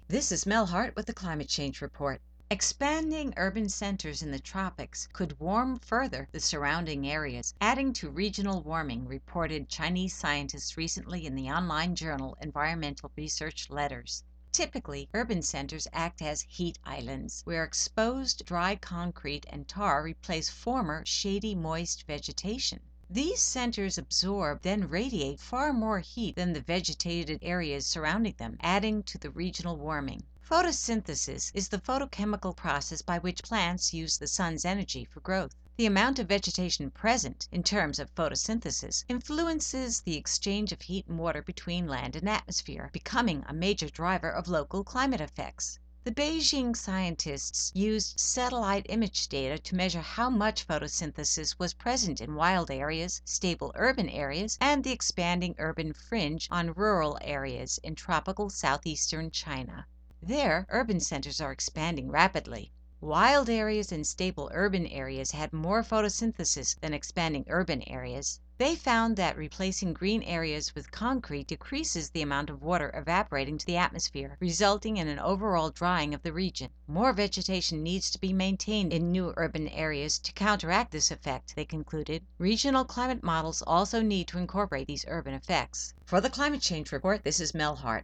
This is Mel Hart with the Climate Change Report. Expanding urban centers in the tropics could warm further the surrounding areas, adding to regional warming, reported Chinese scientists recently in the online journal Environmental Research Letters. Typically, urban centers act as heat islands, where exposed dry concrete and tar replace former shady, moist vegetation. These centers absorb, then radiate far more heat than the vegetated areas surrounding them, adding to the regional warming. Photosynthesis is the photochemical process by which plants use the sun's energy for growth. The amount of vegetation present, in terms of photosynthesis, influences the exchange of heat and water between land and atmosphere, becoming a major driver of local climate effects. The Beijing scientists used satellite image data to measure how much photosynthesis was present in wild areas, stable urban areas, and the expanding urban fringe on rural areas in tropical southeastern China. There, urban centers are expanding rapidly. Wild areas and stable urban areas had more photosynthesis than expanding urban areas. They found that replacing green areas with concrete decreases the amount of water evaporating to the atmosphere, resulting in an overall drying of the region. More vegetation needs to be maintained in new urban areas to counteract this effect, they concluded. Regional climate models also need to incorporate these urban effects. For the Climate Change Report, this is Mel Hart.